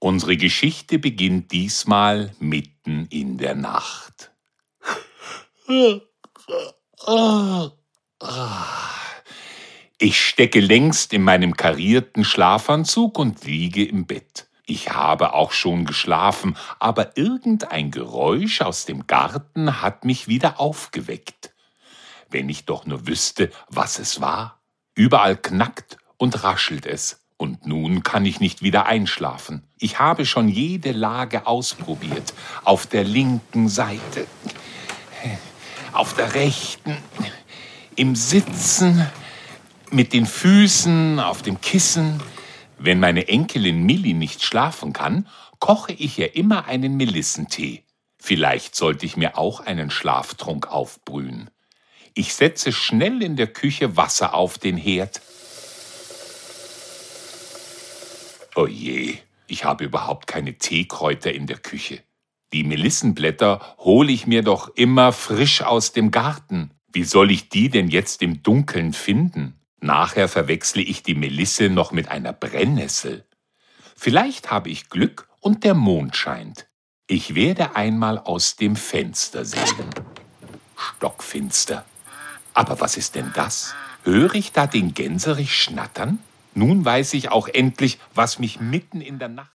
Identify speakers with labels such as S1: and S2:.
S1: Unsere Geschichte beginnt diesmal mitten in der Nacht. Ich stecke längst in meinem karierten Schlafanzug und liege im Bett. Ich habe auch schon geschlafen, aber irgendein Geräusch aus dem Garten hat mich wieder aufgeweckt. Wenn ich doch nur wüsste, was es war. Überall knackt und raschelt es. Und nun kann ich nicht wieder einschlafen. Ich habe schon jede Lage ausprobiert. Auf der linken Seite, auf der rechten, im Sitzen, mit den Füßen auf dem Kissen. Wenn meine Enkelin Milli nicht schlafen kann, koche ich ihr immer einen Melissentee. Vielleicht sollte ich mir auch einen Schlaftrunk aufbrühen. Ich setze schnell in der Küche Wasser auf den Herd. Oh je, ich habe überhaupt keine Teekräuter in der Küche. Die Melissenblätter hole ich mir doch immer frisch aus dem Garten. Wie soll ich die denn jetzt im Dunkeln finden? Nachher verwechsle ich die Melisse noch mit einer Brennnessel. Vielleicht habe ich Glück und der Mond scheint. Ich werde einmal aus dem Fenster sehen. Stockfinster. Aber was ist denn das? Höre ich da den Gänserich schnattern? Nun weiß ich auch endlich, was mich mitten in der Nacht